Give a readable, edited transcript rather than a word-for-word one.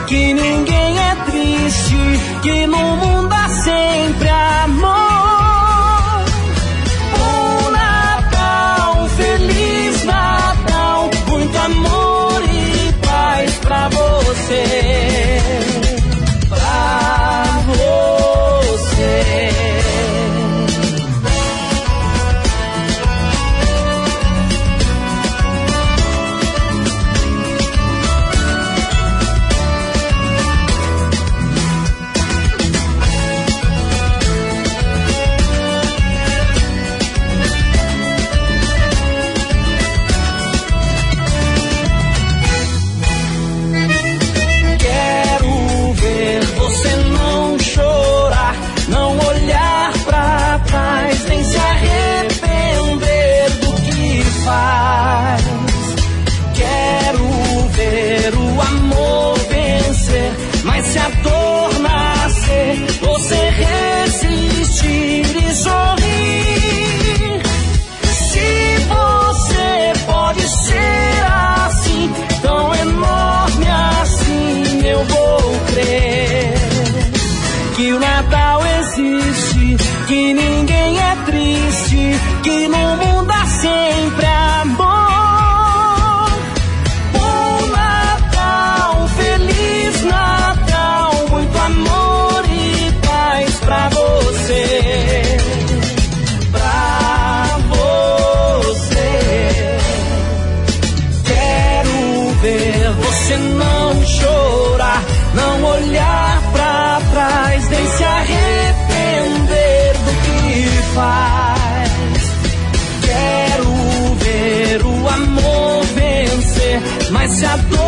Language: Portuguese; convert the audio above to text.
que ninguém é triste, que no mundo há sempre amor. Bom Natal, Feliz Natal, muito amor e paz pra você. Pra você. Quero ver o amor vencer, mas se a dor nascer, você resistir e sorrir. Se você pode ser assim, tão enorme assim, eu vou crer que o Natal existe, que ninguém é triste, que no mundo há sempre amor. Bom Natal, Feliz Natal, muito amor e paz pra você. Pra você. Quero ver você não chorar, não olhar pra trás, nem se arrepender do que faz. Quero ver o amor vencer, mas se a dor